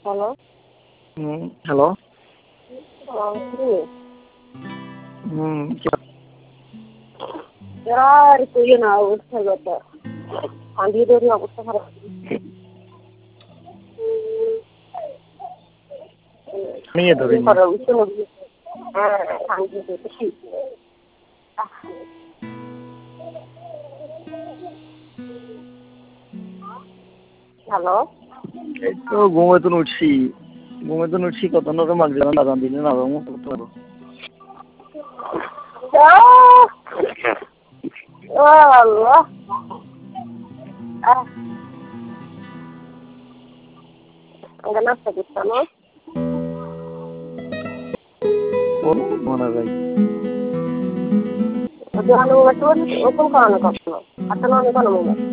Hello. Hello. কি? क्या? यार कोई ना অবস্থা যত আন্দিদের অবস্থা খারাপ। नहीं है धोरी হ্যাঁ আন্দি দেখি। হ্যালো। তো ঘুমে তো উঠছি কত না মাঝ লাগান দিলে না করতে পারো আল্লাহ নাস্তা করতাম মনে ভাই ওপেন করানো কখনো হাতে না কোনো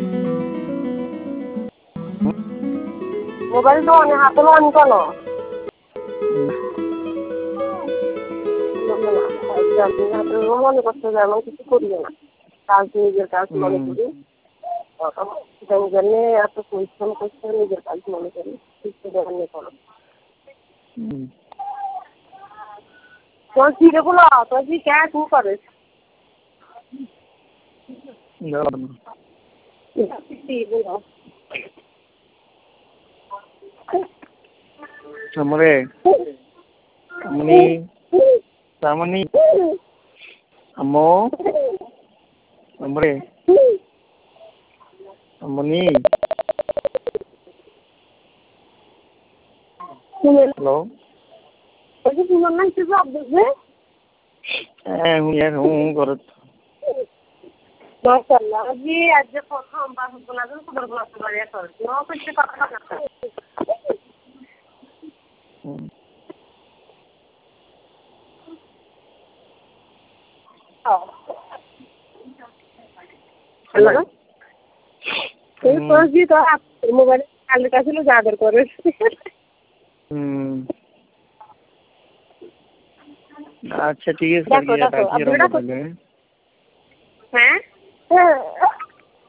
মোবাইল তো অনেক হাতে অন কোনো মনে করতে যে এমন কিছু করি না কাজ নিজের কাজ মনে করি জন্য এত পরিশ্রম করছে নিজের কাজ মনে করি নিয়ে করো তোর ফিরে বলো তোর কি ক্যা তু করিস हमरे सामनी अम्मो हमरे अम्मनी हेलो तुम्हार नाम से जॉब देखे हूँ यार हूँ करत माशाल्लाह जी आज प्रथम बार बोला तो खबर बोला तो बढ़िया कर नो कुछ पता ना हेलो तो जी तो आप मोबाइल काल का ছিল জাদর করে अच्छा ठीक है सर ये হ্যাঁ